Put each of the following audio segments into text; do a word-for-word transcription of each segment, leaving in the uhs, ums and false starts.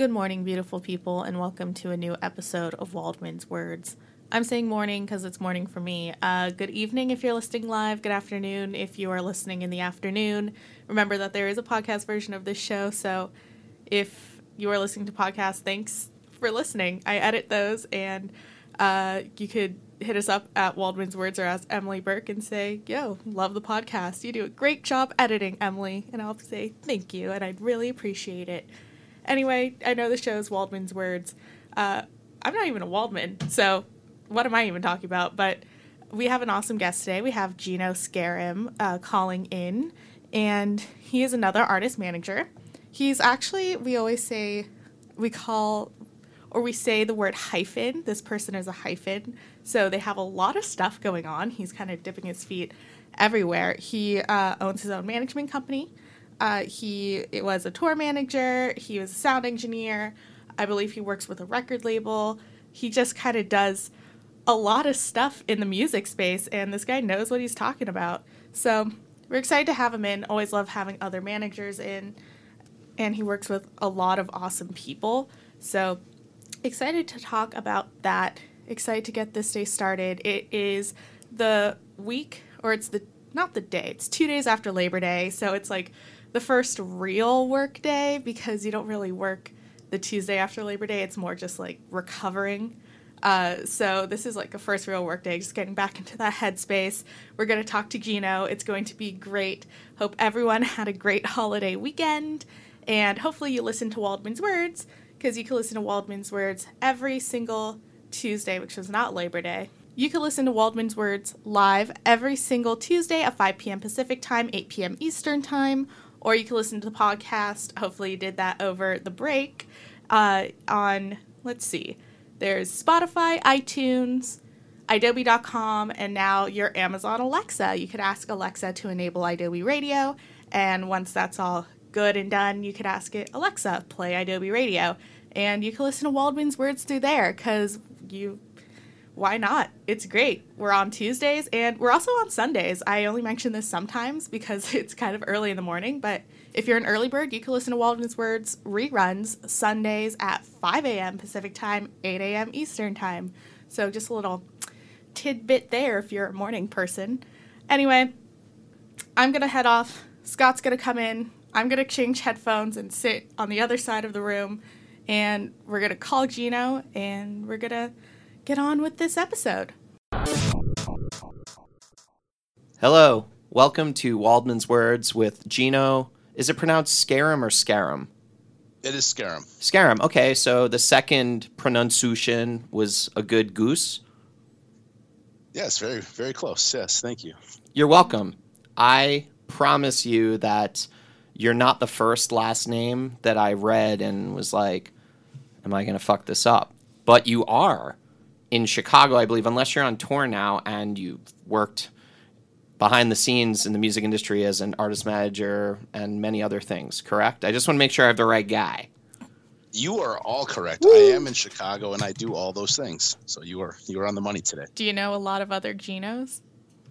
Good morning, beautiful people, and welcome to a new episode of Waldman's Words. I'm saying morning because it's morning for me. Uh, good evening if you're listening live. Good afternoon if you are listening in the afternoon. Remember that there is a podcast version of this show, so if you are listening to podcasts, thanks for listening. I edit those, and uh, you could hit us up at Waldman's Words or ask Emily Burke and say, yo, love the podcast. You do a great job editing, Emily. And I'll say thank you, and I'd really appreciate it. Anyway, I know the show is Waldman's Words. Uh, I'm not even a Waldman, so what am I even talking about? But we have an awesome guest today. We have Gino Scarim uh, calling in, and he is another artist manager. He's actually, we always say, we call, or we say the word hyphen. This person is a hyphen, so they have a lot of stuff going on. He's kind of dipping his feet everywhere. He uh, owns his own management company. Uh, he it was a tour manager. He was a sound engineer. I believe he works with a record label. He just kind of does a lot of stuff in the music space, and this guy knows what he's talking about. So we're excited to have him in. Always love having other managers in, and he works with a lot of awesome people. So excited to talk about that. Excited to get this day started. It is the week, or it's the not the day. It's two days after Labor Day, so it's like the first real work day because you don't really work the Tuesday after Labor Day. It's more just like recovering. Uh, so this is like a first real work day, just getting back into that headspace. We're going to talk to Gino. It's going to be great. Hope everyone had a great holiday weekend. And hopefully you listen to Waldman's Words because you can listen to Waldman's Words every single Tuesday, which was not Labor Day. You can listen to Waldman's Words live every single Tuesday at five p.m. Pacific time, eight p.m. Eastern time. Or you can listen to the podcast. Hopefully you did that over the break uh, on, let's see, there's Spotify, iTunes, Adobe dot com, and now your Amazon Alexa. You could ask Alexa to enable Adobe Radio, and once that's all good and done, you could ask it, Alexa, play Adobe Radio. And you can listen to Waldman's Words through there, because you... why not? It's great. We're on Tuesdays, and we're also on Sundays. I only mention this sometimes because it's kind of early in the morning, but if you're an early bird, you can listen to Waldman's Words reruns Sundays at five a.m. Pacific time, eight a.m. Eastern time. So just a little tidbit there if you're a morning person. Anyway, I'm going to head off. Scott's going to come in. I'm going to change headphones and sit on the other side of the room, and we're going to call Gino, and we're going to get on with this episode. Hello, welcome to Waldman's Words with Gino. Is it pronounced Scarim or Scarum? It is Scarum. Scarum, okay, so the second pronunciation was a good goose? Yes, very, very close. Yes, thank you. You're welcome. I promise you that you're not the first last name that I read and was like, am I going to fuck this up? But you are. In Chicago, I believe, unless you're on tour now and you've worked behind the scenes in the music industry as an artist manager and many other things, correct? I just want to make sure I have the right guy. You are all correct. Woo! I am in Chicago and I do all those things. So you are you are on the money today. Do you know a lot of other Ginos?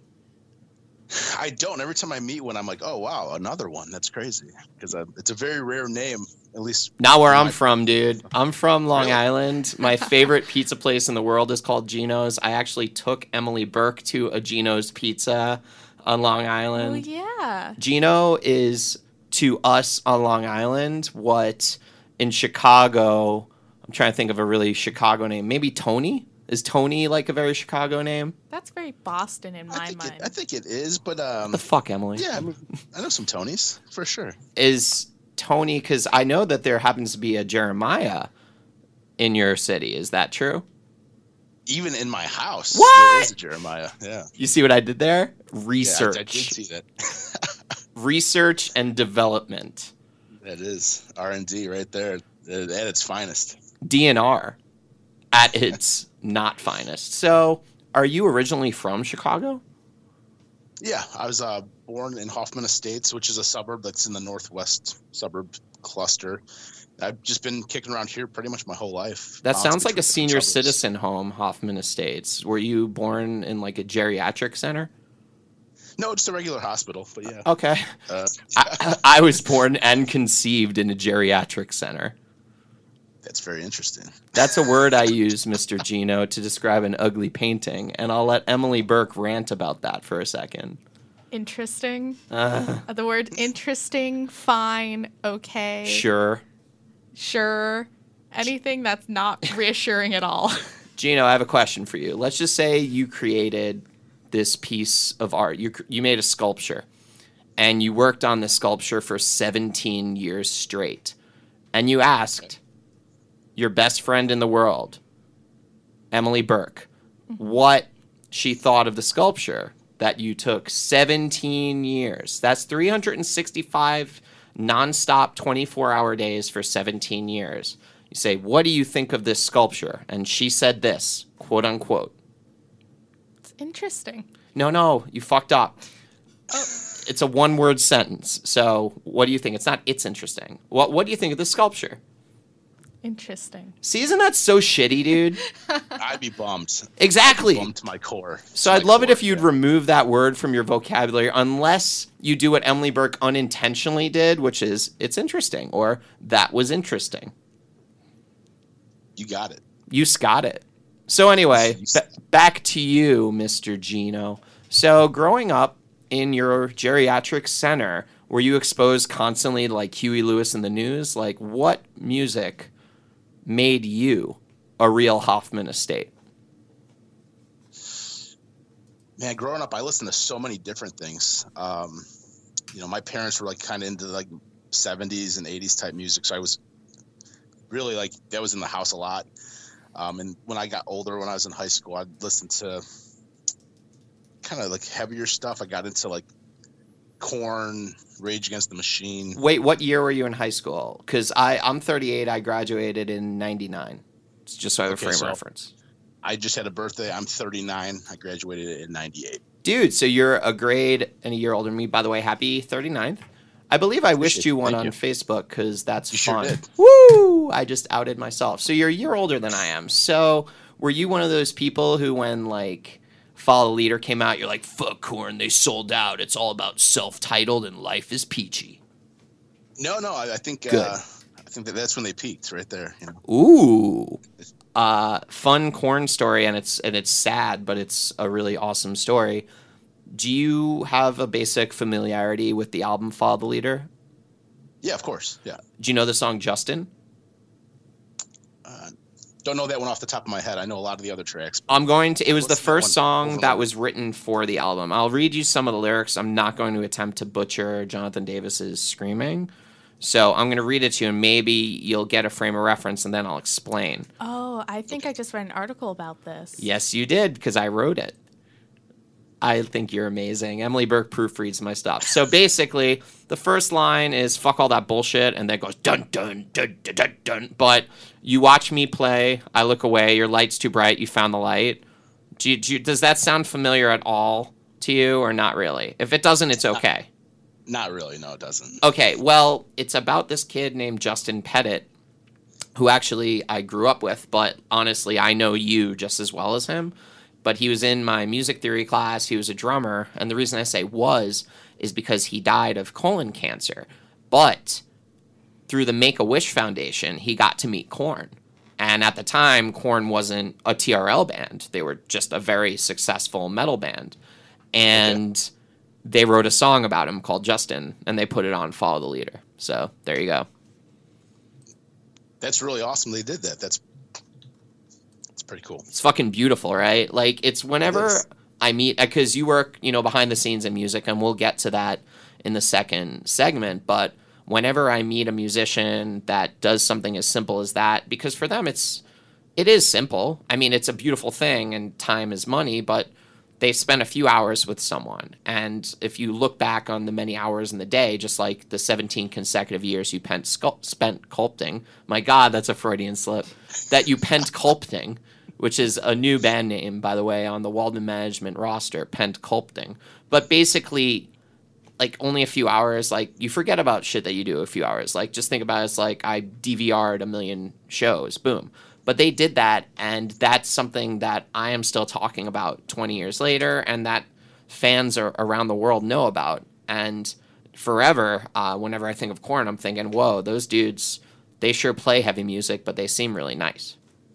I don't. Every time I meet one, I'm like, oh, wow, another one. That's crazy. Because it's a very rare name, at least. Not where I'm my... from, dude. I'm from Long Really? Island. My favorite pizza place in the world is called Gino's. I actually took Emily Burke to a Gino's Pizza on Long Island. Oh, yeah. Gino is, to us on Long Island, what in Chicago, I'm trying to think of a really Chicago name. Maybe Tony? Is Tony like a very Chicago name? That's very Boston in I my think mind. It, I think it is, but um, What the fuck, Emily? yeah, I mean, I know some Tonys for sure. Is Tony, because I know that there happens to be a Jeremiah in your city. Is that true? Even in my house, What? there is a Jeremiah. Yeah. You see what I did there? Research. Yeah, I, I did see that. Research and development. That is R and D right there at its finest. D N R at its not finest. So, are you originally from Chicago? Yeah, I was uh, born in Hoffman Estates, which is a suburb that's in the northwest suburb cluster. I've just been kicking around here pretty much my whole life. That sounds Bouncing like a between senior suburbs. citizen home, Hoffman Estates. Were you born in like a geriatric center? No, it's a regular hospital, but yeah. Okay. Uh, I, I was born and conceived in a geriatric center. That's very interesting. That's a word I use, Mister Gino, to describe an ugly painting, and I'll let Emily Burke rant about that for a second. Interesting. Uh, Uh, the word interesting, fine, okay. Sure. Sure. Anything that's not reassuring at all. Gino, I have a question for you. Let's just say you created this piece of art. You you made a sculpture, and you worked on the sculpture for seventeen years straight, and you asked your best friend in the world, Emily Burke, what she thought of the sculpture that you took seventeen years. That's three hundred sixty-five nonstop twenty-four hour days for seventeen years. You say, what do you think of this sculpture? And she said this, quote unquote. It's interesting. No, no, you fucked up. It's a one word sentence. So what do you think? It's not, it's interesting. What What do you think of the sculpture? Interesting. See, isn't that so shitty, dude? I'd be bummed. Exactly. I'd be bummed to my core. So To I'd my love it core, if you'd yeah. remove that word from your vocabulary, unless you do what Emily Burke unintentionally did, which is, it's interesting, or that was interesting. You got it. You got it. So anyway, You- b- back to you, Mister Gino. So growing up in your geriatric center, were you exposed constantly to like Huey Lewis in the news? Like, what music made you a real Hoffman estate? Man, growing up, I listened to so many different things. Um, you know, my parents were like kind of into like seventies and eighties type music, so I was really like that was in the house a lot. Um, and when I got older, when I was in high school, I'd listen to kind of like heavier stuff. I got into like Korn, Rage Against the Machine. Wait, what year were you in high school? Because I I'm thirty-eight. I graduated in ninety-nine. It's just so I have a Okay, frame so- reference. I just had a birthday. I'm thirty-nine. I graduated in ninety-eight. Dude, so you're a grade and a year older than me. By the way, happy thirty-ninth. I believe I wished Appreciate you it. one Thank on you. Facebook because that's You sure fun. did. Woo! I just outed myself. So you're a year older than I am. So were you one of those people who, when like Follow the Leader came out, you're like, fuck Korn, they sold out. It's all about self-titled and life is peachy. No, no, I, I think Good. uh, I think that that's when they peaked right there. You know? Ooh. Uh, fun Korn story, and it's and it's sad, but it's a really awesome story. Do you have a basic familiarity with the album Follow the Leader? Yeah, of course. Yeah. Do you know the song Justin? Uh, don't know that one off the top of my head. I know a lot of the other tracks. I'm going to. It was the What's that first one? song Over that the- was written for the album. I'll read you some of the lyrics. I'm not going to attempt to butcher Jonathan Davis's screaming. So I'm going to read it to you, and maybe you'll get a frame of reference, and then I'll explain. Oh, I think I just read an article about this. Yes, you did, because I wrote it. I think you're amazing. Emily Burke proofreads my stuff. So basically, the first line is fuck all that bullshit, and then it goes dun dun dun dun dun dun. But you watch me play, I look away, your light's too bright, you found the light. Do you, do you, does that sound familiar at all to you, or not really? If it doesn't, it's okay. Not really. No, it doesn't. Okay, well, it's about this kid named Justin Pettit, who actually I grew up with, but honestly, I know you just as well as him. But he was in my music theory class. He was a drummer. And the reason I say was is because he died of colon cancer. But through the Make-A-Wish Foundation, he got to meet Korn. And at the time, Korn wasn't a T R L band. They were just a very successful metal band. And okay. They wrote a song about him called Justin, and they put it on Follow the Leader. So there you go. That's really awesome they did that. That's pretty cool. It's fucking beautiful, right? Like, it's whenever it I meet, because you work, you know, behind the scenes in music, and we'll get to that in the second segment, but whenever I meet a musician that does something as simple as that, because for them it's, it is simple. I mean, it's a beautiful thing, and time is money, but they spend a few hours with someone. And if you look back on the many hours in the day, just like the seventeen consecutive years you pent sculpt, spent sculpting, my God, that's a Freudian slip, that you pent sculpting, which is a new band name, by the way, on the Waldman Management roster, Pent Culpting. But basically, like, only a few hours, like, you forget about shit that you do a few hours. Like, just think about it as, like, I D V R'd a million shows, boom. But they did that, and that's something that I am still talking about twenty years later, and that fans are, around the world know about. And forever, uh, whenever I think of Korn, I'm thinking, whoa, those dudes, they sure play heavy music, but they seem really nice.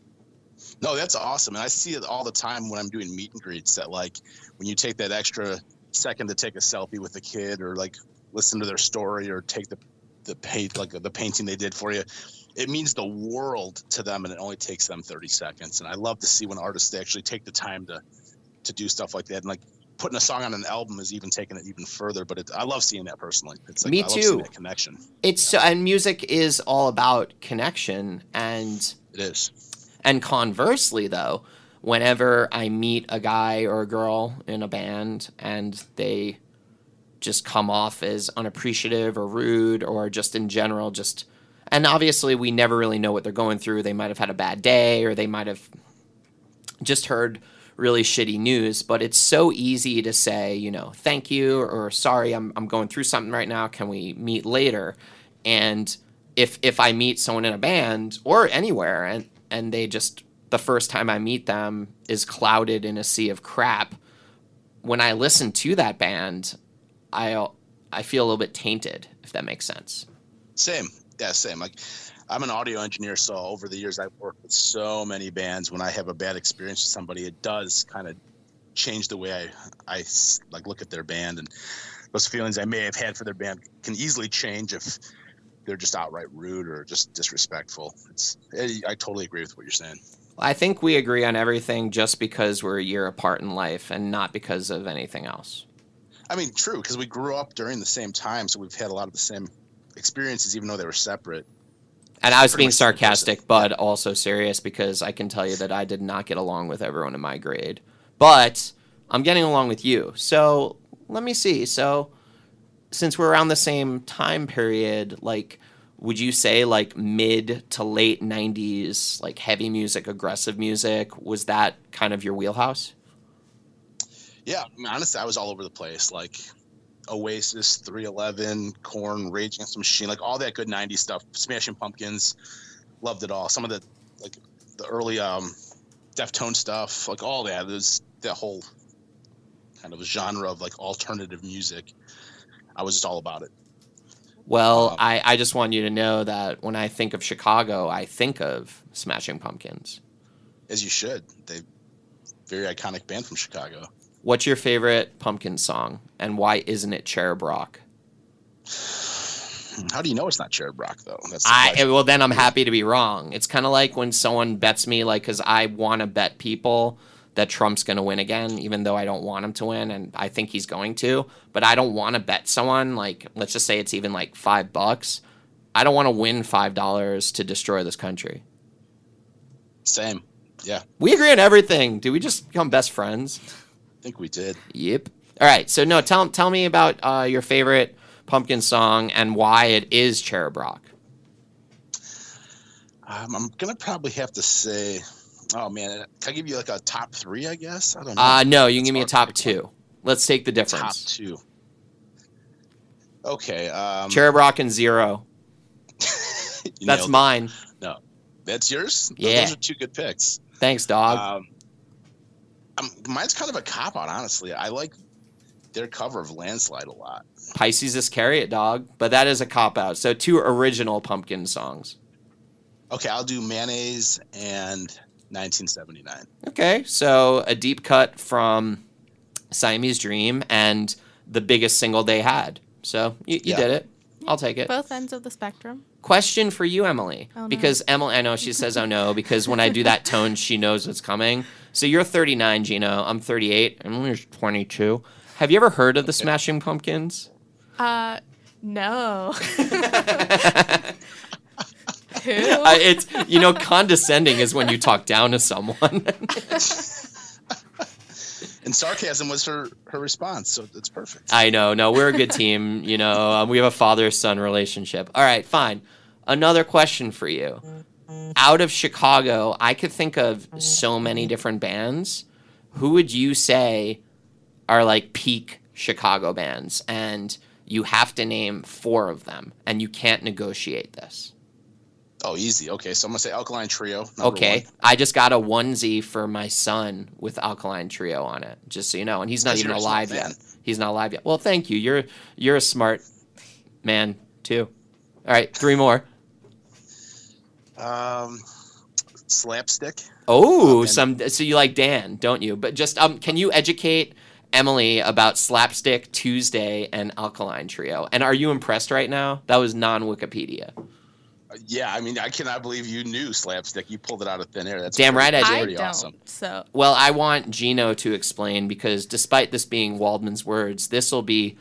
No, that's awesome. And I see it all the time when I'm doing meet and greets that, like, when you take that extra second to take a selfie with a kid or, like, listen to their story or take the, the paint, like the painting they did for you, it means the world to them, and it only takes them thirty seconds. And I love to see when artists actually take the time to, to do stuff like that. And, like, putting a song on an album is even taking it even further, but it, I love seeing that personally. It's like, Me I too. love seeing that connection. It's yeah. so, and music is all about connection, and It is. And conversely, though, whenever I meet a guy or a girl in a band and they just come off as unappreciative or rude or just in general just, and obviously we never really know what they're going through. They might have had a bad day or they might have just heard really shitty news, but it's so easy to say, you know, thank you or sorry, I'm I'm going through something right now. Can we meet later? And if if I meet someone in a band or anywhere and and they just, the first time I meet them is clouded in a sea of crap, when I listen to that band, I I feel a little bit tainted, if that makes sense. Same. Yeah, same. Like, I'm an audio engineer, so over the years I've worked with so many bands. When I have a bad experience with somebody, it does kind of change the way I, I like look at their band, and those feelings I may have had for their band can easily change if they're just outright rude or just disrespectful. It's I totally agree with what you're saying. I think we agree on everything just because we're a year apart in life and not because of anything else. I mean, true, because we grew up during the same time, so we've had a lot of the same experiences, even though they were separate. And I was Pretty being much sarcastic, but also serious, because I can tell you that I did not get along with everyone in my grade. But I'm getting along with you. So let me see. So since we're around the same time period, like, would you say like mid to late nineties, like heavy music, aggressive music, was that kind of your wheelhouse? Yeah, I mean, honestly, I was all over the place. Like Oasis, three eleven, Korn, Rage Against the Machine, like all that good nineties stuff. Smashing Pumpkins, loved it all. Some of the like the early um, Deftones stuff, like all that. There's that whole kind of genre of like alternative music. I was just all about it. Well, Um, I, I just want you to know that when I think of Chicago, I think of Smashing Pumpkins. As you should. They very iconic band from Chicago. What's your favorite Pumpkin song, and why isn't it Cherub Rock? How do you know it's not Cherub Rock, though? That's the I question. well, then I'm happy to be wrong. It's kind of like when someone bets me, like, because I want to bet people that Trump's going to win again, even though I don't want him to win, and I think he's going to. But I don't want to bet someone, like, let's just say it's even like five bucks. I don't want to win five dollars to destroy this country. Same. Yeah, We agree on everything. Do we just become best friends? I think we did. Yep. All right. So no, tell tell me about uh, your favorite Pumpkin song and why it is Cherub Rock. Um, I'm going to probably have to say, oh, man, can I give you like a top three, I guess? I don't know. Uh, no, you can It's give me a hard to top pick one. two. Let's take the Top difference. two. Okay. Um, Cherub Rock and Zero. you That's nailed it. mine. No, that's yours? Yeah. Those are two good picks. Thanks, dog. Um, um, mine's kind of a cop-out, honestly. I like their cover of Landslide a lot. Pisces Iscariot, dog. But that is a cop-out. So two original Pumpkin songs. Okay, I'll do Mayonnaise and nineteen seventy-nine. Okay. So a deep cut from Siamese Dream and the biggest single they had. So you, you Yeah. did it. I'll take it. Both ends of the spectrum. Question for you, Emily. Oh, no. Because Emily, I know she says, oh no, because when I do that tone, she knows what's coming. So you're thirty-nine, Gino. I'm thirty-eight. Emily's twenty-two. Have you ever heard of the Smashing Pumpkins? Uh, no. Who? Uh, it's, you know, condescending is when you talk down to someone. And sarcasm was her, her response, so it's perfect. I know. No, we're a good team. You know, um, we have a father-son relationship. All right, fine. Another question for you. Out of Chicago, I could think of so many different bands. Who would you say are like peak Chicago bands? And you have to name four of them, and you can't negotiate this. Oh, easy. Okay, so I'm going to say Alkaline Trio. Number Okay, one. I just got a onesie for my son with Alkaline Trio on it, just so you know, and he's not Because even you're a smart alive man. yet. He's not alive yet. Well, thank you. You're you're a smart man too. All right, three more. Um, Slapstick. Oh, Um, some. So you like Dan, don't you? But just um, can you educate Emily about Slapstick, Tuesday, and Alkaline Trio? And are you impressed right now? That was non-Wikipedia. Yeah, I mean, I cannot believe you knew Slapstick. You pulled it out of thin air. That's Damn pretty, right I did. I pretty don't. awesome. So Well, I want Gino to explain because despite this being Waldman's words, this will be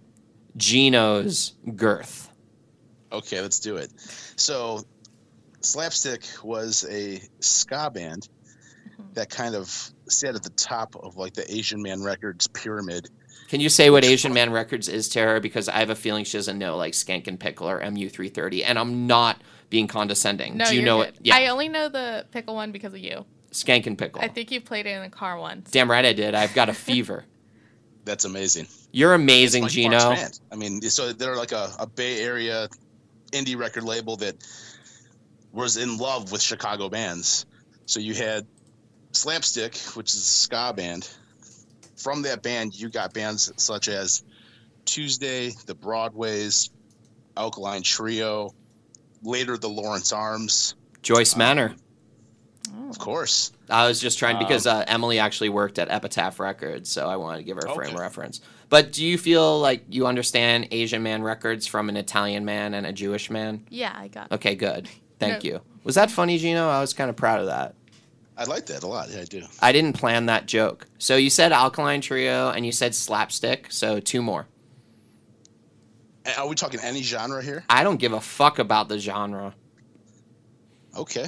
Gino's girth. Okay, let's do it. So, Slapstick was a ska band that kind of sat at the top of like the Asian Man Records pyramid. Can you say what Asian Man Records is to her? Because I have a feeling she doesn't know like Skank and Pickle or M U three thirty, and I'm not being condescending. no, Do you you're know good. it? Yeah, I only know the pickle one because of you. Skank and Pickle. I think you played it in the car once. Damn right I did. I've got a fever. That's amazing. You're amazing, It's Gino. Mike Mark's band. I mean, so they're like a, a Bay Area indie record label that was in love with Chicago bands. So you had Slapstick, which is a ska band. From that band, you got bands such as Tuesday, the Broadways, Alkaline Trio, later the Lawrence Arms, Joyce Manor. Um, of course. I was just trying because Um, uh, Emily actually worked at Epitaph Records, so I wanted to give her a frame Okay. of reference. But do you feel like you understand Asian Man Records from an Italian man and a Jewish man? Yeah, I got it. Okay, good. Thank No. you. Was that funny, Gino? I was kind of proud of that. I like that a lot. Yeah, I do. I didn't plan that joke. So you said Alkaline Trio and you said Slapstick, so two more. And are we talking any genre here? I don't give a fuck about the genre. Okay.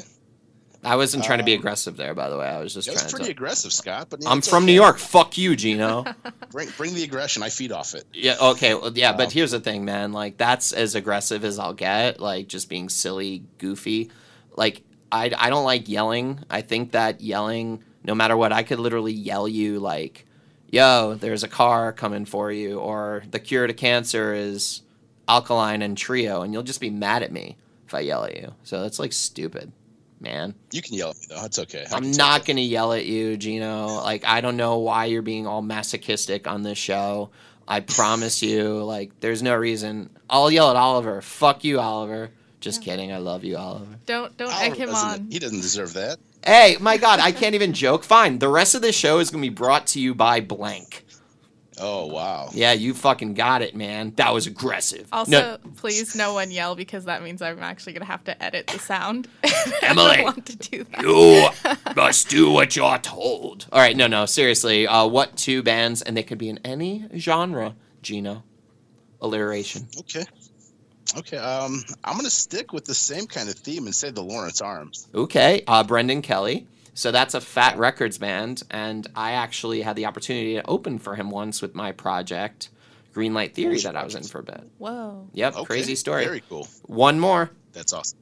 I wasn't trying to be Um, aggressive there, by the way. I was just That was trying pretty to. aggressive, Scott. But yeah, I'm it's from okay. New York. Fuck you, Gino. Bring, bring the aggression. I feed off it. Yeah, okay. Well, yeah, but Um, here's the thing, man. Like, that's as aggressive as I'll get. Like, just being silly, goofy. Like, I, I don't like yelling. I think that yelling, no matter what, I could literally yell you, like, yo, there's a car coming for you, or the cure to cancer is Alkaline and Trio, and you'll just be mad at me if I yell at you. So that's, like, stupid, man. You can yell at me, though. It's okay. I I'm can take not it. going to yell at you, Gino. Like, I don't know why you're being all masochistic on this show. I promise you, like, there's no reason. I'll yell at Oliver. Fuck you, Oliver. Just kidding. I love you, Oliver. Don't don't Oliver egg him doesn't- on. He doesn't deserve that. Hey, my God, I can't even joke. Fine. The rest of this show is going to be brought to you by blank. Oh, wow. Yeah, you fucking got it, man. That was aggressive. Also, No, please no one yell because that means I'm actually gonna have to edit the sound. I Emily, don't want to do that. you must do what you're told. All right, no, no, seriously. Uh, what two bands, and they could be in any genre, Gino? Alliteration. Okay. Okay. Um, I'm going to stick with the same kind of theme and say the Lawrence Arms. Okay, uh, Brendan Kelly. So that's a Fat Records band, and I actually had the opportunity to open for him once with my project, Greenlight Theory, that I was in for a bit. Whoa. Yep, Okay. crazy story. Very cool. One more. That's awesome.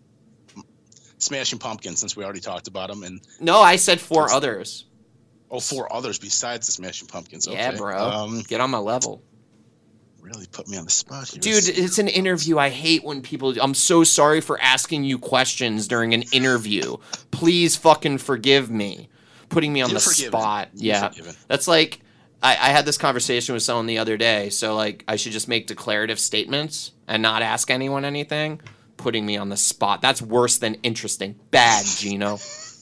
Smashing Pumpkins, since we already talked about them. And, No, I said four That's- others. oh, four others besides the Smashing Pumpkins. Okay. Yeah, bro. Um, Get on my level. really put me on the spot here. Dude, it's an interview. I hate when people. I'm so sorry for asking you questions during an interview. Please fucking forgive me. Putting me on You're the forgiven. spot. You're Yeah. forgiven. That's like. I, I had this conversation with someone the other day. So, like, I should just make declarative statements and not ask anyone anything. Putting me on the spot. That's worse than interesting. Bad, Gino.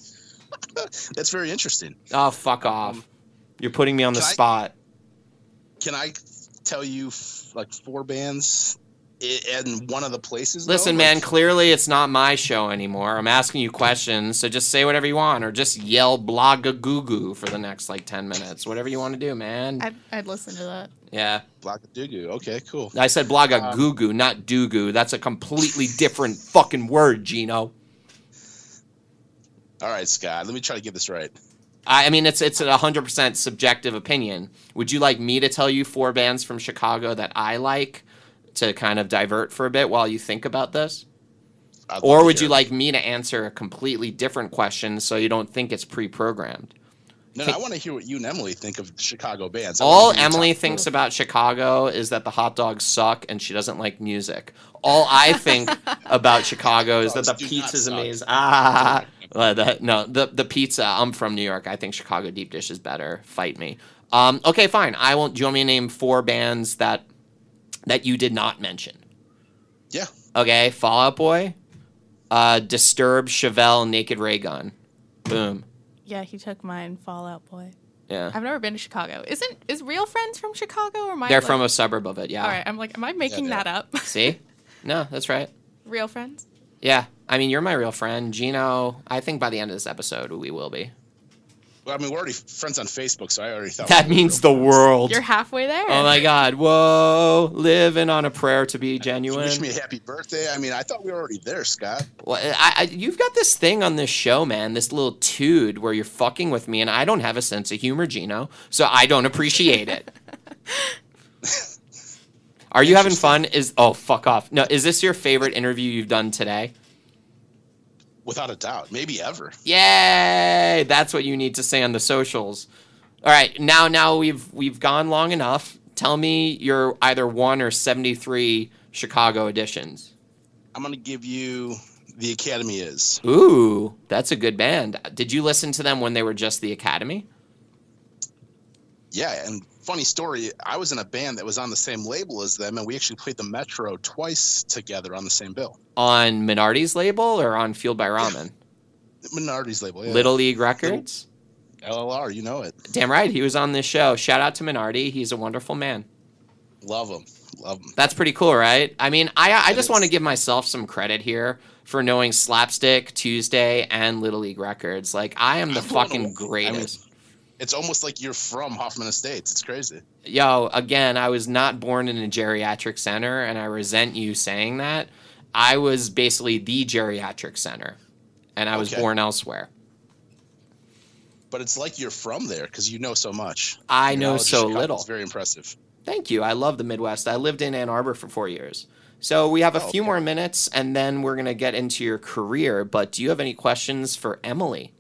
That's very interesting. Oh, fuck off. You're putting me on the Can I- spot. Can I tell you f- like four bands i- in one of the places? though? Listen, Like, man, clearly it's not my show anymore. I'm asking you questions, so just say whatever you want, or just yell blogga goo goo for the next, like, ten minutes. Whatever you want to do, man. I'd, I'd listen to that. Yeah. Blockadoogoo. Okay, cool. I said blogga Um, goo goo, not doo goo. That's a completely different fucking word, Gino. All right, Scott. Let me try to get this right. I I mean, it's it's a one hundred percent subjective opinion. Would you like me to tell you four bands from Chicago that I like to kind of divert for a bit while you think about this? I'd love Or to would hear you it. like me to answer a completely different question so you don't think it's pre-programmed? No, no, I want to hear what you and Emily think of Chicago bands. I All wanna hear your Emily top thinks four. about Chicago is that the hot dogs suck and she doesn't like music. All I think about Chicago is that the Dogs do not pizza's suck. amazing. Ah, well, the, no, the the pizza. I'm from New York. I think Chicago deep dish is better. Fight me. Um, okay, fine. I won't. Do you want me to name four bands that that you did not mention? Yeah. Okay, Fall Out Boy, Uh, Disturbed, Chevelle, Naked Raygun. Boom. Yeah, he took mine. Fall Out Boy. Yeah. I've never been to Chicago. Isn't is Real Friends from Chicago or am I? They're like, from a suburb of it, yeah. All right, I'm like, am I making Yeah, that up? See? No, that's right. Real Friends. Yeah. I mean, you're my real friend. Gino, I think by the end of this episode, we will be. Well, I mean, we're already friends on Facebook, so I already thought That we were means real the friends. world. You're halfway there. Oh my God. Whoa. Living on a prayer to be genuine. You wish me a happy birthday. I mean, I thought we were already there, Scott. Well, I, I, you've got this thing on this show, man, this little tude where you're fucking with me, and I don't have a sense of humor, Gino, so I don't appreciate it. Are you having fun? Is oh, fuck off. No, is this your favorite interview you've done today? Without a doubt. Maybe ever. Yay! That's what you need to say on the socials. All right, now now we've we've gone long enough. Tell me your either one or seventy-three Chicago editions. I'm going to give you The Academy Is. Ooh, that's a good band. Did you listen to them when they were just the Academy? Yeah, and funny story, I was in a band that was on the same label as them, and we actually played the Metro twice together on the same bill. On Minardi's label or on Fueled by Ramen? Minardi's label, yeah. Little League Records? L L R, you know it. Damn right, he was on this show. Shout out to Minardi. He's a wonderful man. Love him. Love him. That's pretty cool, right? I mean, I I It just is. want to give myself some credit here for knowing Slapstick, Tuesday, and Little League Records. Like, I am the I'm blown fucking away. greatest. I mean, it's almost like you're from Hoffman Estates. It's crazy. Yo, again, I was not born in a geriatric center, and I resent you saying that. I was basically the geriatric center, and I was Okay. born elsewhere. But it's like you're from there because you know so much. I Your know knowledge of so Chicago little. is very impressive. Thank you. I love the Midwest. I lived in Ann Arbor for four years. So we have a Oh, few okay. more minutes, and then we're going to get into your career. But do you have any questions for Emily?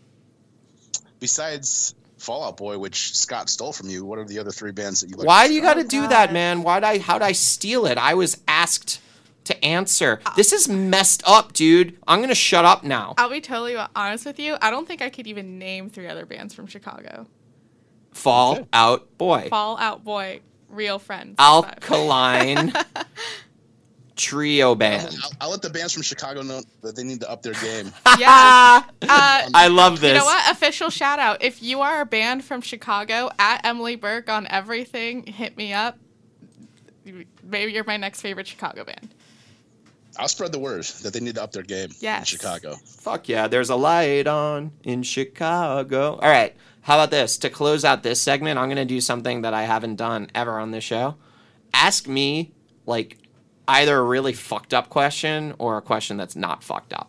Besides Fall Out Boy, which Scott stole from you, what are the other three bands that you like? Why to do you describe? got to do God. that, man? Why'd I, how'd I steal it? I was asked to answer. This is messed up, dude. I'm going to shut up now. I'll be totally honest with you. I don't think I could even name three other bands from Chicago. Fall Okay. Out Boy. Fall Out Boy, Real Friends. Five. Alkaline Trio I'll, Band. I'll, I'll let the bands from Chicago know that they need to up their game. Yes. Uh, I love this. You know what? Official shout out. If you are a band from Chicago, at Emily Burke on everything, hit me up. Maybe you're my next favorite Chicago band. I'll spread the word that they need to up their game in Yes. Chicago. Fuck yeah, there's a light on in Chicago. All right, how about this? To close out this segment, I'm going to do something that I haven't done ever on this show. Ask me, like, either a really fucked up question or a question that's not fucked up.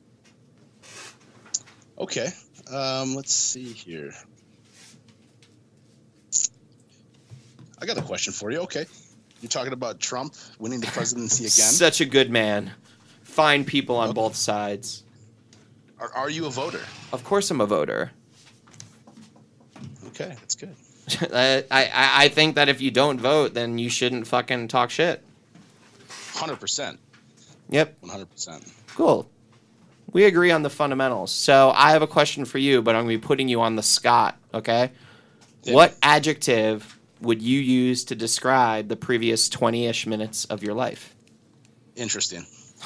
Okay. Um, let's see here. I got a question for you. Okay. You're talking about Trump winning the presidency again. Such a good man. Fine people on both sides. Are, are you a voter? Of course I'm a voter. Okay, that's good. I, I, I think that if you don't vote, then you shouldn't fucking talk shit. one hundred percent. Yep. one hundred percent. Cool. We agree on the fundamentals. So I have a question for you, but I'm going to be putting you on the Scott, okay? Yeah. What adjective would you use to describe the previous twenty-ish minutes of your life? Interesting.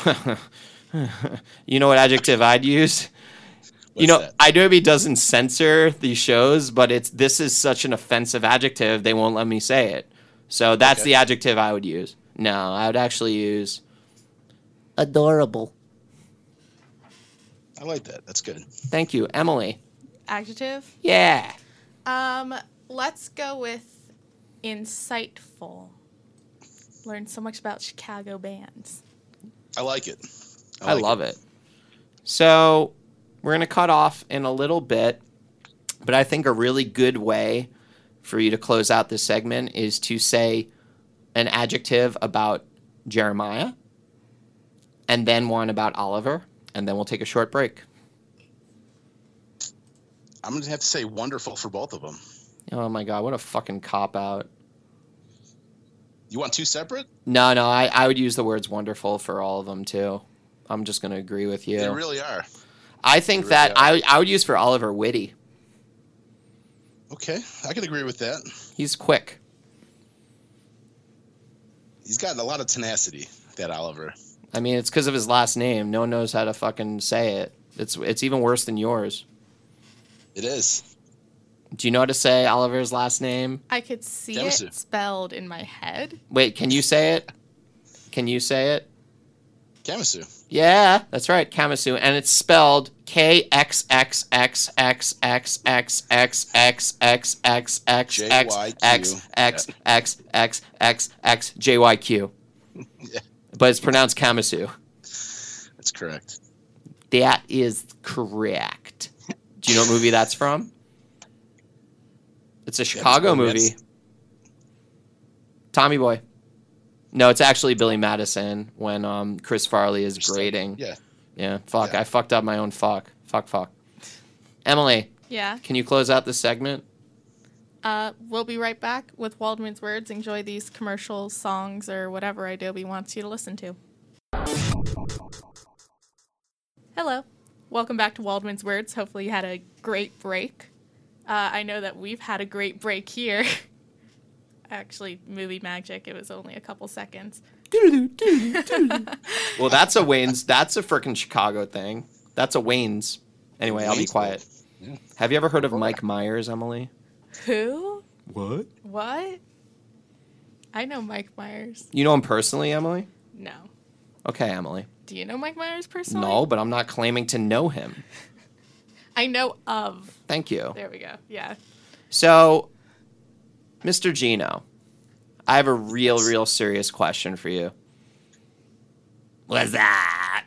You know what adjective I'd use? you What's know, that? Adobe doesn't censor these shows, but it's this is such an offensive adjective, they won't let me say it. So that's Okay. the adjective I would use. No, I would actually use adorable. I like that. That's good. Thank you, Emily. Adjective. Yeah. Um, let's go with insightful. Learned so much about Chicago bands. I like it. I, like love it. So we're going to cut off in a little bit, but I think a really good way for you to close out this segment is to say an adjective about Jeremiah and then one about Oliver, and then we'll take a short break. I'm going to have to say wonderful for both of them. Oh my God, what a fucking cop-out. You want two separate? No, no, I, I would use the words wonderful for all of them too. I'm just going to agree with you. They really are. I think They that really I, I would use for Oliver witty. Okay, I can agree with that. He's quick. He's got a lot of tenacity, that Oliver. I mean, it's because of his last name. No one knows how to fucking say it. It's it's even worse than yours. It is. Do you know how to say Oliver's last name? I could see Dempsey. it spelled in my head. Wait, can you say it? Can you say it? Kamisu. Yeah, that's right, Kamisu, and it's spelled K X X X X X X X X X X X X X X X X X X J Y Q. But it's pronounced Kamisu. That's correct. That is correct. Do you know what movie that's from? It's a Chicago movie. Tommy Boy. No, it's actually Billy Madison when um, Chris Farley is grading. Yeah. Yeah, fuck. Yeah. I fucked up my own fuck. Fuck, fuck. Emily, Yeah. can you close out this segment? Uh, we'll be right back with Waldman's Words. Enjoy these commercials, songs, or whatever Adobe wants you to listen to. Hello. Welcome back to Waldman's Words. Hopefully you had a great break. Uh, I know that we've had a great break here. Actually, movie magic. It was only a couple seconds. Well, that's a Wayne's. That's a frickin' Chicago thing. That's a Wayne's. Anyway, I'll be quiet. Yeah. Have you ever heard of Mike Myers, Emily? Who? What? What? I know Mike Myers. You know him personally, Emily? No. Okay, Emily. Do you know Mike Myers personally? No, but I'm not claiming to know him. I know of. Thank you. There we go. Yeah. So, Mister Gino, I have a real, real serious question for you. What's that?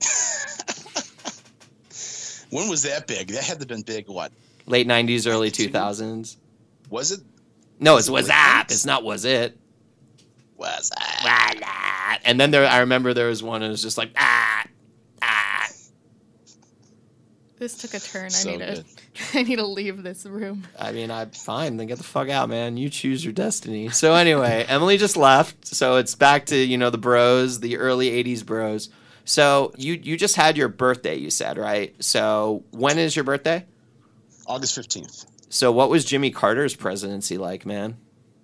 When was that big? That had to have been big, what? Late nineties, early two thousands. Was it? No, it's Was it was late that. nineties? It's not was it. Was that? Was that. And then there, I remember there was one that was just like, ah, ah. This took a turn. So I need good. to I need to leave this room. I mean, I'm fine. Then get the fuck out, man. You choose your destiny. So anyway, Emily just left. So it's back to, you know, the bros, the early eighties bros. So you, you just had your birthday, you said, right? So when is your birthday? August fifteenth. So what was Jimmy Carter's presidency like, man?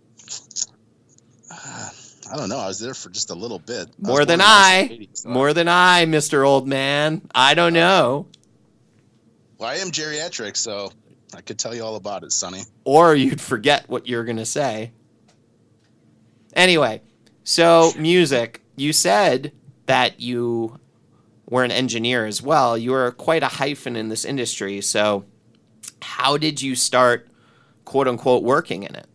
Uh, I don't know. I was there for just a little bit. I was More born than in I. nineteen eighty, so- More than I, Mister Old Man. I don't know. Well, I am geriatric, so I could tell you all about it, Sonny. Or you'd forget what you're going to say. Anyway, so music. You said that you were an engineer as well. You were quite a hyphen in this industry. So how did you start, quote unquote, working in it?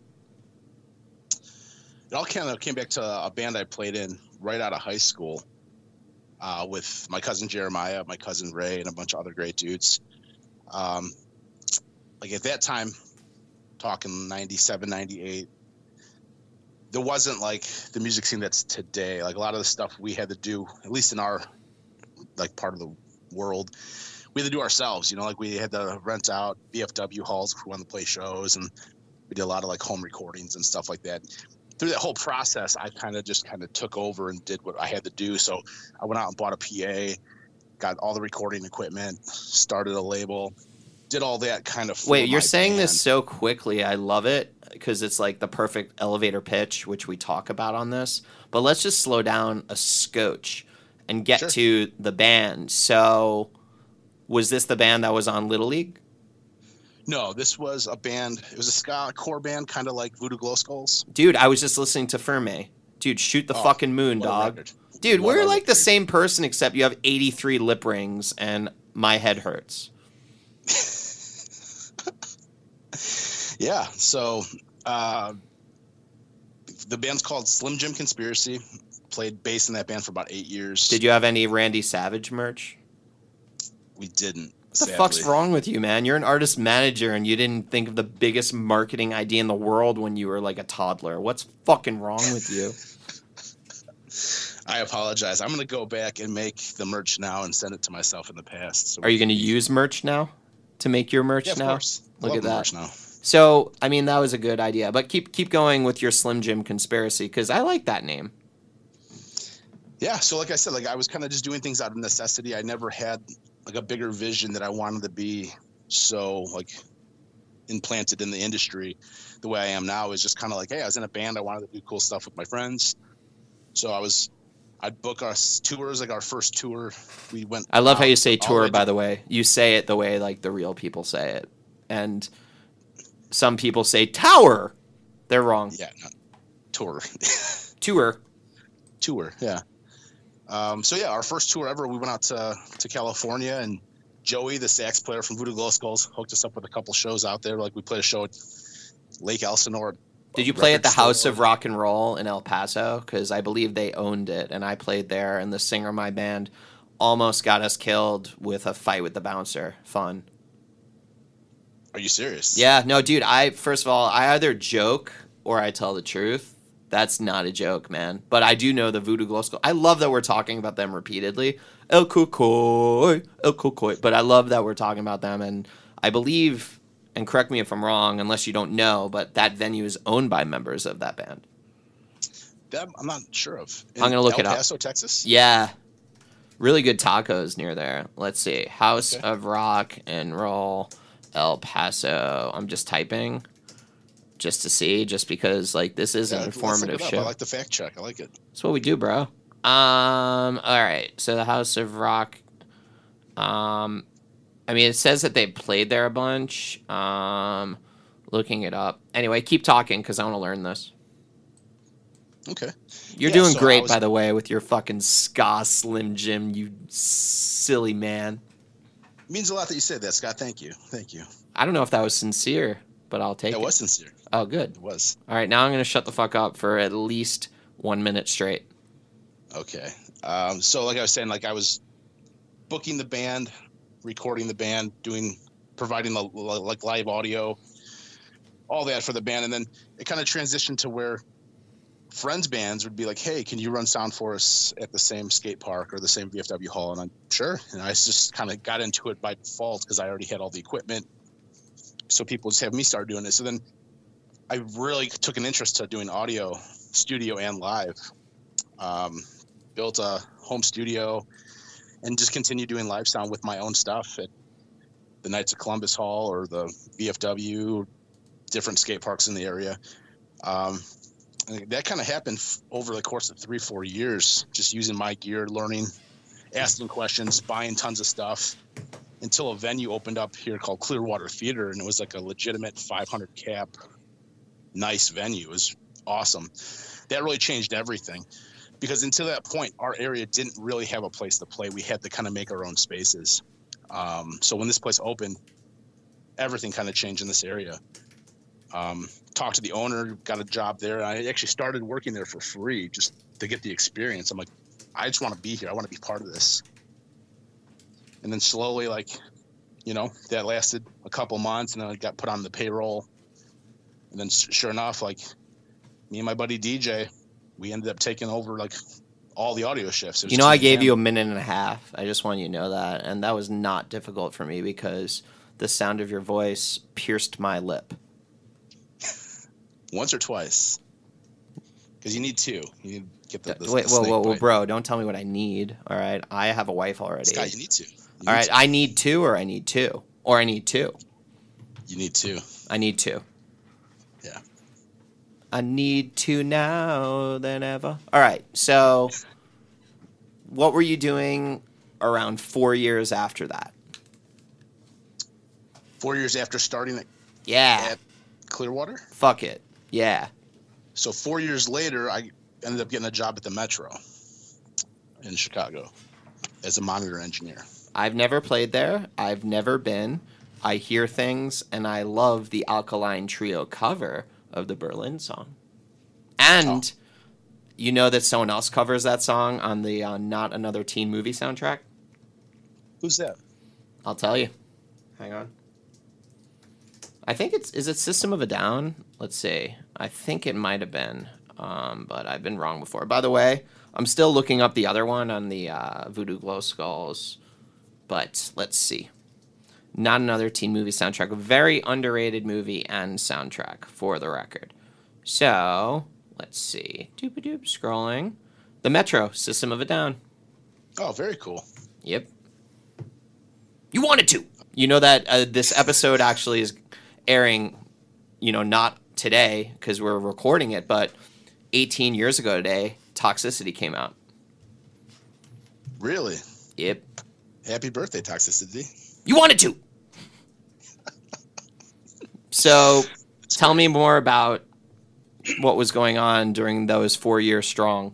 It all kind of came back to a band I played in right out of high school uh, with my cousin Jeremiah, my cousin Ray, and a bunch of other great dudes. Um, like at that time, talking ninety-seven, ninety-eight, there wasn't like the music scene that's today. Like a lot of the stuff we had to do, at least in our like part of the world, we had to do ourselves. You know, like we had to rent out V F W halls if we wanted to play shows, and we did a lot of like home recordings and stuff like that. Through that whole process, I kind of just kind of took over and did what I had to do. So I went out and bought a P A, got all the recording equipment, started a label, did all that kind of. for Wait, you're my saying band. this so quickly. I love it because it's like the perfect elevator pitch, which we talk about on this. But let's just slow down a scotch and get Sure. to the band. So was this the band that was on Little League? No, this was a band. It was a ska core band, kind of like Voodoo Glow Skulls. Dude, I was just listening to Ferme. Dude, shoot the Oh, fucking moon, what a dog. record. Dude, What we're a like the record. same person except you have eighty-three lip rings and my head hurts. Yeah, so uh, the band's called Slim Jim Conspiracy. Played bass in that band for about eight years. Did you have any Randy Savage merch? We didn't. What the fuck's wrong with you, man? You're an artist manager and you didn't think of the biggest marketing idea in the world when you were like a toddler. What's fucking wrong with you? I apologize. I'm going to go back and make the merch now and send it to myself in the past. So Are you going to use merch now to make your merch Yeah, of now? course. I Look love at the that. merch now. So, I mean, that was a good idea. But keep keep going with your Slim Jim Conspiracy because I like that name. Yeah, so like I said, like I was kind of just doing things out of necessity. I never had like a bigger vision that I wanted to be so like implanted in the industry the way I am now. Is just kind of like, hey, I was in a band. I wanted to do cool stuff with my friends. So I was I'd book our s- tours, like our first tour. We went. I love how out you say all the tour, way by to- the way. You say it the way like the real people say it. And some people say tower. They're wrong. Yeah, no, tour. Tour. tour, yeah. Um, so yeah, our first tour ever, we went out to, to California, and Joey, the sax player from Voodoo Glow Skulls, hooked us up with a couple shows out there. Like we played a show at Lake Elsinore. Did you play at the record House store. of Rock and Roll in El Paso? Because I believe they owned it, and I played there, and the singer of my band almost got us killed with a fight with the bouncer. Fun. Are you serious? Yeah, no, dude, I, first of all, I either joke or I tell the truth. That's not a joke, man. But I do know the Voodoo Glow Skull. I love that we're talking about them repeatedly. El Cucoy, El Cucoy. But I love that we're talking about them, and I believe, and correct me if I'm wrong, unless you don't know, but that venue is owned by members of that band. That I'm not sure of. In I'm gonna look El it up. Paso, Texas? Yeah. Really good tacos near there. Let's see. House Okay. of Rock and Roll, El Paso. I'm just typing just to see, just because, like, this is Yeah, an let's look informative it up. show. I like the fact check. I like it. That's what we do, bro. Um, all right. So the House of Rock. Um, I mean, it says that they played there a bunch. Um, looking it up. Anyway, keep talking because I want to learn this. Okay. You're Yeah, doing so I great, was- by the way, with your fucking ska Slim Jim, you silly man. It means a lot that you said that, Scott. Thank you. Thank you. I don't know if that was sincere, but I'll take That it. was sincere. Oh, good. It was. All right, now I'm going to shut the fuck up for at least one minute straight. Okay. Um, so like I was saying, like I was booking the band, recording the band, doing, providing the like live audio, all that for the band. And then it kind of transitioned to where friends bands would be like, hey, can you run sound for us at the same skate park or the same V F W hall? And I'm sure. And I just kind of got into it by default because I already had all the equipment. So people just have me start doing it. So then I really took an interest to doing audio, studio and live. Um, built a home studio and just continued doing live sound with my own stuff at the Knights of Columbus Hall or the V F W, different skate parks in the area. Um, and that kind of happened f- over the course of three, four years, just using my gear, learning, asking questions, buying tons of stuff until a venue opened up here called Clearwater Theater. And it was like a legitimate five hundred cap, nice venue. It was awesome. That really changed everything. Because until that point, our area didn't really have a place to play. We had to kind of make our own spaces. Um, so when this place opened, everything kind of changed in this area. Um, talked to the owner, got a job there. I actually started working there for free just to get the experience. I'm like, I just want to be here. I want to be part of this. And then slowly, like, you know, that lasted a couple months, and then I got put on the payroll. And then sure enough, like, me and my buddy D J, we ended up taking over like all the audio shifts. It was You know, I just gave me you a and minute and a half. I just want you to know that. And that was not difficult for me because the sound of your voice pierced my lip. him once or twice. Because you need two. You need to get the, the, Wait, the whoa, snake whoa, whoa, bite. bro, don't tell me what I need, all right? I have a wife already. Scott, you need to. You All need right, to. I need two or I need two. Or I need two. You need two. I need two. Yeah. I need to now than ever. All right, so what were you doing around four years after that? Four years after starting at, Yeah, at Clearwater. fuck it. Yeah. So four years later, I ended up getting a job at the Metro in Chicago as a monitor engineer. I've never played there. I've never been. I hear things, and I love the Alkaline Trio cover of the Berlin song. And Oh. you know that someone else covers that song on the uh, Not Another Teen Movie soundtrack? Who's that? I'll tell you. Hang on. I think it's... Is it System of a Down? Let's see. I think it might have been, um, but I've been wrong before. By the way, I'm still looking up the other one on the uh, Voodoo Glow Skulls, but let's see. Not Another Teen Movie soundtrack. A very underrated movie and soundtrack, for the record. So, let's see. Doop-a-doop, scrolling. The Metro, System of a Down. Oh, very cool. Yep. You wanted to. You know that uh, this episode actually is airing, you know, not today because we're recording it, but eighteen years ago today, Toxicity came out. Really? Yep. Happy birthday, Toxicity. You wanted to. So, tell me more about what was going on during those four years strong.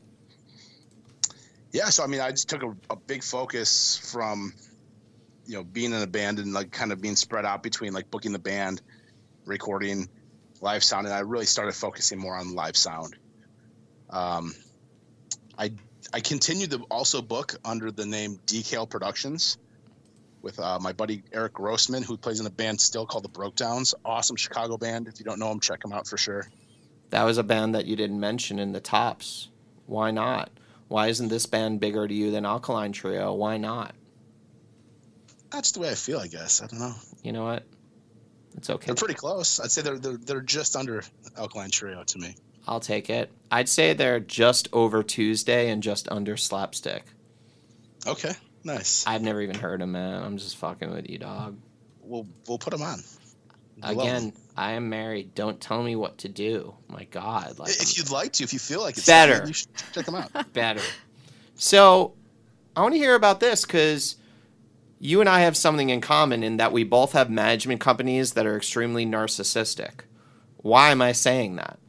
Yeah, so I mean, I just took a, a big focus from, you know, being in a band and like kind of being spread out between like booking the band, recording, live sound, and I really started focusing more on live sound. Um, I I continued to also book under the name Decal Productions with uh, my buddy Eric Grossman, who plays in a band still called the Broke Downs. Awesome Chicago band. If you don't know them, check them out for sure. That was a band that you didn't mention in the tops. Why not? Why isn't this band bigger to you than Alkaline Trio? Why not? That's the way I feel, I guess. I don't know. You know what? It's okay. They're pretty close. I'd say they're they're, they're just under Alkaline Trio to me. I'll take it. I'd say they're just over Tuesday and just under Slapstick. Okay, nice. I've never even heard them, man. I'm just fucking with you, dog. We'll we'll put them on. We'll Again, I am married. Don't tell me what to do. My God. Like, if I'm you'd like to, if you feel like it's better, you should check them out. Better. So, I want to hear about this because you and I have something in common in that we both have management companies that are extremely narcissistic. Why am I saying that?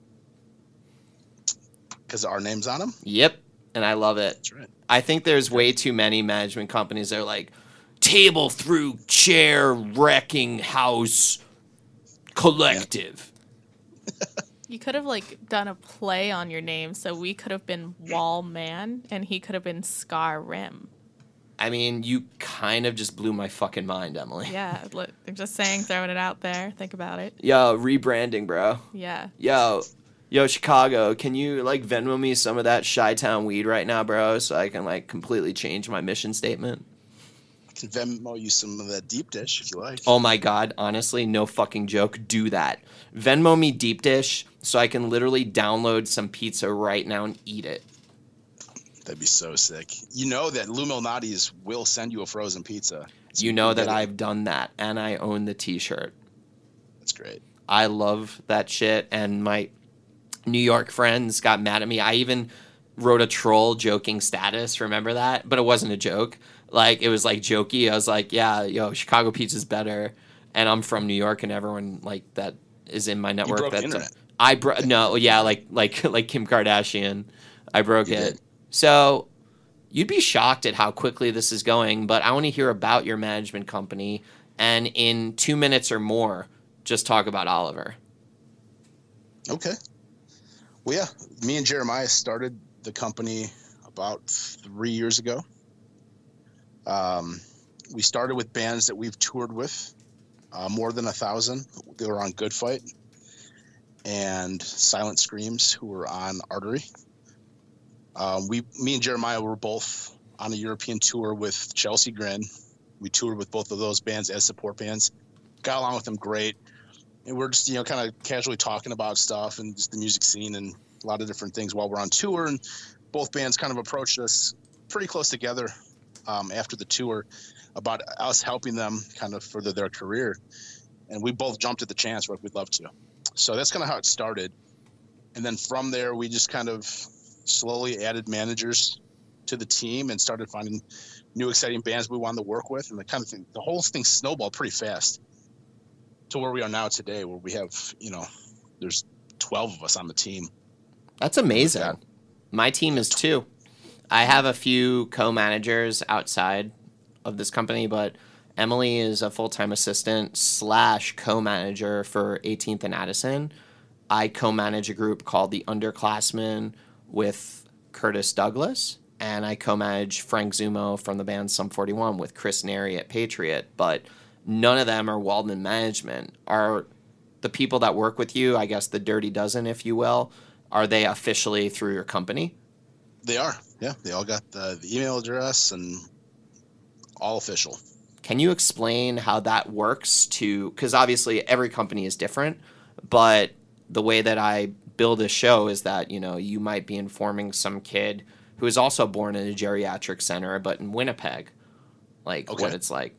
Because our name's on them? Yep, and I love it. That's right. I think there's way too many management companies that are like, table through chair wrecking house collective. Yeah. You could have like done a play on your name, so we could have been Wall Man and he could have been Scar Rim. I mean, you kind of just blew my fucking mind, Emily. Yeah, look, I'm just saying, throwing it out there. Think about it. Yo, rebranding, bro. Yeah. Yo, yo, Chicago, can you like Venmo me some of that Chi-Town weed right now, bro, so I can like completely change my mission statement? I can Venmo you some of that deep dish if you like. Oh my God, honestly, no fucking joke. Do that. Venmo me deep dish so I can literally download some pizza right now and eat it. That'd be so sick. You know that Lou Malnati's will send you a frozen pizza. So you know you that it. I've done that, and I own the t-shirt. That's great. I love that shit, and my New York friends got mad at me. I even wrote a troll joking status, remember that? But it wasn't a joke. Like, it was like jokey. I was like, yeah, yo, Chicago pizza's better, and I'm from New York, and everyone like that is in my network. You broke that the internet. I bro no, yeah, like like like Kim Kardashian. I broke You it. did. So you'd be shocked at how quickly this is going, but I want to hear about your management company, and in two minutes or more, just talk about Oliver. Okay. Well, yeah, me and Jeremiah started the company about three years ago. Um, we started with bands that we've toured with, uh, more than a thousand. They were on Good Fight, and Silent Screams, who were on Artery. Um, we, me and Jeremiah were both on a European tour with Chelsea Grin. We toured with both of those bands as support bands. Got along with them great. And we're just, you know, kind of casually talking about stuff and just the music scene and a lot of different things while we're on tour. And both bands kind of approached us pretty close together um, after the tour about us helping them kind of further their career. And we both jumped at the chance, like we'd love to. So that's kind of how it started. And then from there, we just kind of slowly added managers to the team and started finding new exciting bands we wanted to work with. And the kind of thing, the whole thing snowballed pretty fast to where we are now today, where we have, you know, there's twelve of us on the team. That's amazing. My team is two. I have a few co-managers outside of this company, but Emily is a full-time assistant slash co-manager for eighteenth and Addison. I co-manage a group called the Underclassmen with Curtis Douglas, and I co-manage Frank Zumo from the band Sum forty-one with Chris Neri at Patriot, but none of them are Waldman management. Are the people that work with you, I guess the Dirty Dozen, if you will, are they officially through your company? They are, yeah. They all got the, the email address and all official. Can you explain how that works to, because obviously every company is different, but the way that I build a show is that, you know, you might be informing some kid who is also born in a geriatric center, but in Winnipeg, like Okay. what it's like.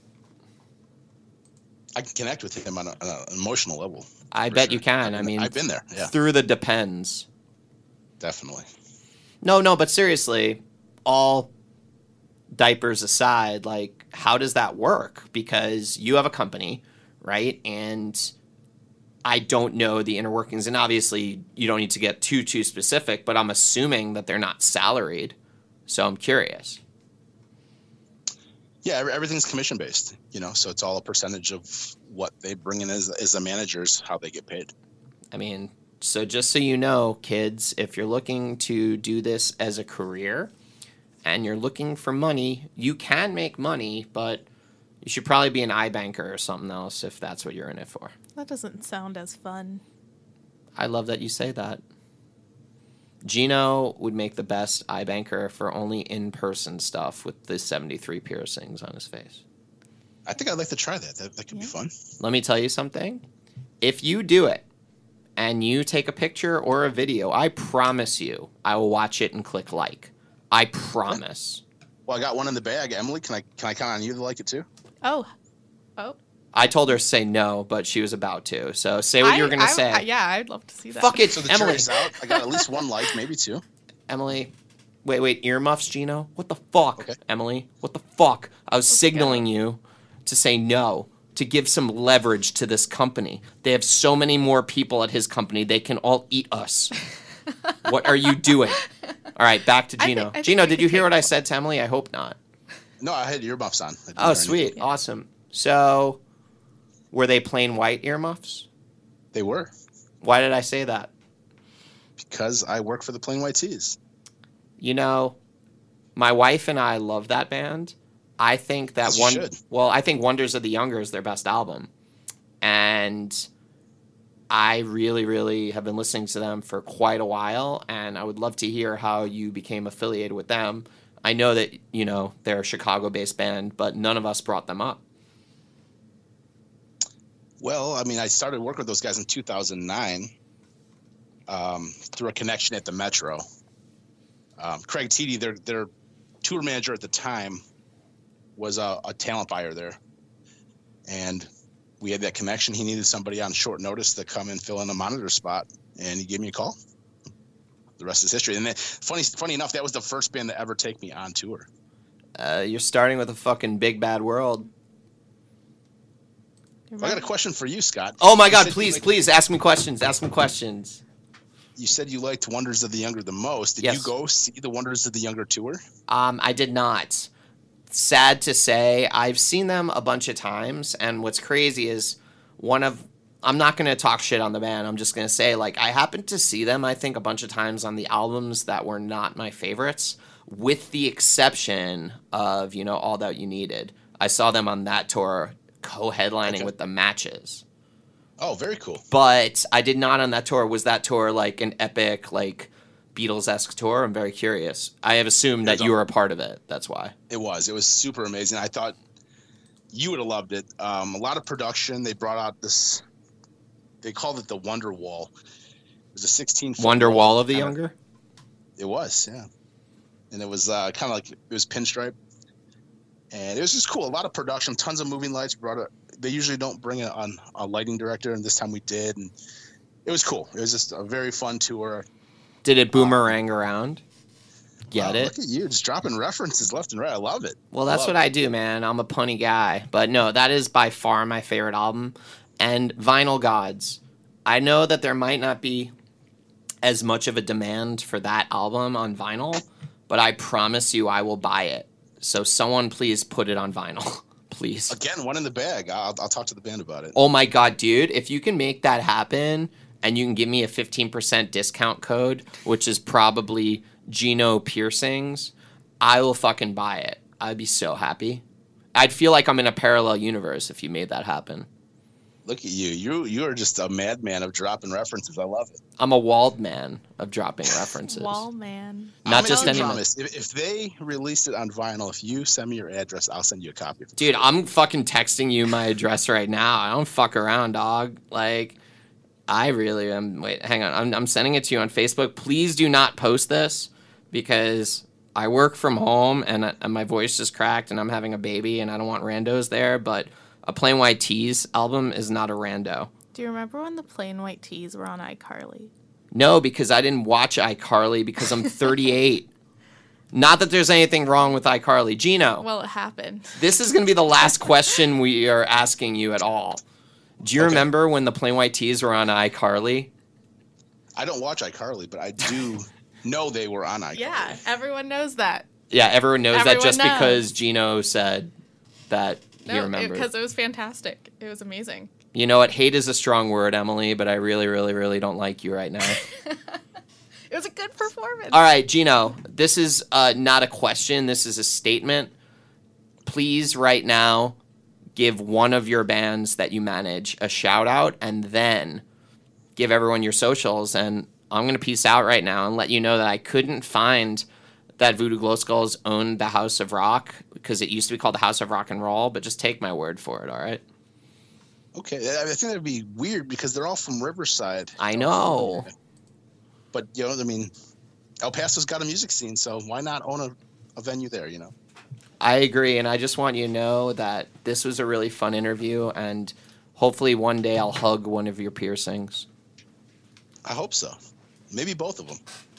I can connect with him on, a, on an emotional level. I for bet sure. you can. I've I been- mean, I've been there. Yeah, through the depends. definitely. No, no, but seriously, all diapers aside, like, how does that work? Because you have a company, right? And I don't know the inner workings, and obviously you don't need to get too, too specific, but I'm assuming that they're not salaried. So I'm curious. Yeah, everything's commission based, you know, so it's all a percentage of what they bring in as, as the managers, how they get paid. I mean, so just so you know, kids, if you're looking to do this as a career and you're looking for money, you can make money, but you should probably be an iBanker or something else if that's what you're in it for. That doesn't sound as fun. I love that you say that. Gino would make the best iBanker for only in-person stuff with the seventy-three piercings on his face. I think I'd like to try that. That, that could yeah. be fun. Let me tell you something. If you do it and you take a picture or a video, I promise you I will watch it and click like. I promise. Well, I got one in the bag. Emily, can I can I count on you to like it too? Oh. Oh. I told her to say no, but she was about to. So say what I, you were going to say. I, yeah, I'd love to see that. Fuck it, so the Emily. jury's out. I got at least one like, maybe two. Emily, wait, wait, earmuffs, Gino? What the fuck, okay. Emily? What the fuck? I was Let's signaling go. you to say no, to give some leverage to this company. They have so many more people at his company, they can all eat us. What are you doing? All right, back to Gino. I think, I Gino, did you hear what I said to Emily? I hope not. No, I had earmuffs on. Oh, sweet. Yeah. Awesome. So, were they plain white earmuffs? They were. Why did I say that? Because I work for the Plain White T's. You know, my wife and I love that band. I think that As one. should. Well, I think Wonders of the Younger is their best album, and I really, really have been listening to them for quite a while. And I would love to hear how you became affiliated with them. I know that you know they're a Chicago-based band, but none of us brought them up. Well, I mean, I started working with those guys in two thousand nine um, through a connection at the Metro. Um, Craig Teedy, their their tour manager at the time, was a, a talent buyer there, and we had that connection. He needed somebody on short notice to come and fill in a monitor spot, and he gave me a call. The rest is history. And then, funny, funny enough, that was the first band to ever take me on tour. Uh, you're starting with a fucking big bad world. I got a question for you, Scott. Oh my You God! said Please, you liked- please ask me questions. Ask me questions. You said you liked Wonders of the Younger the most. Did Yes. you go see the Wonders of the Younger tour? Um, I did not. Sad to say, I've seen them a bunch of times, and what's crazy is one of I'm not going to talk shit on the band. I'm just going to say, like, I happened to see them, I think, a bunch of times on the albums that were not my favorites, with the exception of, you know, All That You Needed. I saw them on that tour co-headlining Okay. with the Matches. Oh, very cool. But I did not on that tour. Was that tour, like, an epic, like, Beatles-esque tour? I'm very curious. I have assumed that you were a part of it. That's why. It was. It was super amazing. I thought you would have loved it. Um, a lot of production. They brought out this... They called it the Wonder Wall. It was a sixteen foot Wonder wall Wall of the kinda- Younger? It was, yeah. And it was uh, kind of like, it was pinstripe. And it was just cool. A lot of production, tons of moving lights. Brought it. They usually don't bring it on a lighting director, and this time we did. And it was cool. It was just a very fun tour. Did it boomerang around? Get Wow, it? Look at you, just dropping references left and right. I love it. Well, that's Love what it. I do, man. I'm a punny guy. But no, that is by far my favorite album. And Vinyl Gods. I know that there might not be as much of a demand for that album on vinyl, but I promise you I will buy it. So someone please put it on vinyl. Please. Again, one in the bag. I'll, I'll talk to the band about it. Oh my God, dude. If you can make that happen and you can give me a fifteen percent discount code, which is probably Gino Piercings, I will fucking buy it. I'd be so happy. I'd feel like I'm in a parallel universe if you made that happen. Look at you. You you are just a madman of dropping references. I love it. I'm a walled man of dropping references. Wall man. Not I'll just make you a anyone. promise. If, if they released it on vinyl, if you send me your address, I'll send you a copy. Dude, I'm fucking texting you my address right now. I don't fuck around, dog. Like, I really am. Wait, hang on. I'm, I'm sending it to you on Facebook. Please do not post this because I work from home and, and my voice just cracked and I'm having a baby and I don't want randos there. But a Plain White T's album is not a rando. Do you remember when the Plain White T's were on iCarly? No, because I didn't watch iCarly because I'm thirty-eight. Not that there's anything wrong with iCarly. Gino, Well, it happened. this is going to be the last question we are asking you at all. Do you Okay. remember when the Plain White T's were on iCarly? I don't watch iCarly, but I do know they were on iCarly. Yeah, everyone knows that. Yeah, everyone knows that Everyone just knows. because Gino said that he No, remembered. because it, it was fantastic. It was amazing. You know what? Hate is a strong word, Emily, but I really, really, really don't like you right now. It was a good performance. All right, Gino, this is uh, not a question. This is a statement. Please, right now, give one of your bands that you manage a shout out and then give everyone your socials. And I'm going to peace out right now and let you know that I couldn't find that Voodoo Glow Skulls owned the House of Rock because it used to be called the House of Rock and Roll, but just take my word for it, all right? Okay, I I think that'd be weird because they're all from Riverside. I know. But, you know, I mean, El Paso's got a music scene, so why not own a, a venue there, you know? I agree, and I just want you to know that this was a really fun interview, and hopefully one day I'll hug one of your piercings. I hope so. Maybe both of them.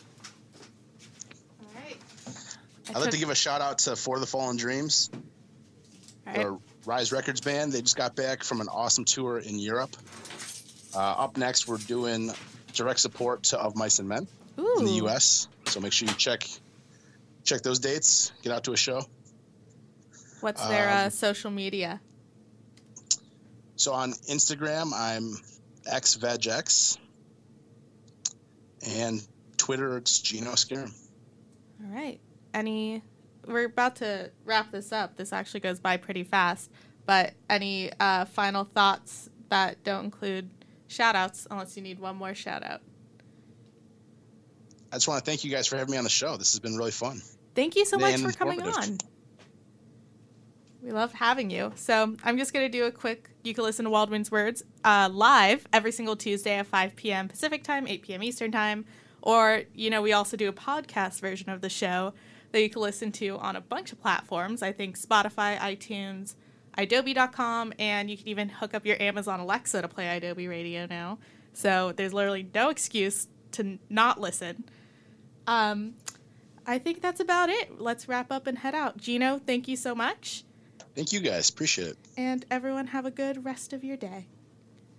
All right. I'd like to give a shout out to For the Fallen Dreams, All right. the Rise Records band. They just got back from an awesome tour in Europe. Uh, up next, we're doing direct support to Of Mice and Men Ooh. in the U S. So make sure you check check those dates. Get out to a show. What's their uh, um, social media? So on Instagram, I'm xvegx, and Twitter, it's Gino Scarum. All right. Any? We're about to wrap this up. This actually goes by pretty fast. But any uh, final thoughts that don't include shout outs, unless you need one more shout out? I just want to thank you guys for having me on the show. This has been really fun. Thank you so much And for coming informative. on. We love having you. So I'm just going to do a quick, you can listen to Waldman's Words uh, live every single Tuesday at five p.m. Pacific time, eight p.m. Eastern time. Or, you know, we also do a podcast version of the show that you can listen to on a bunch of platforms. I think Spotify, iTunes, Adobe dot com, and you can even hook up your Amazon Alexa to play Adobe Radio now. So there's literally no excuse to n- not listen. Um, I think that's about it. Let's wrap up and head out. Gino, thank you so much. Thank you guys. Appreciate it. And everyone have a good rest of your day.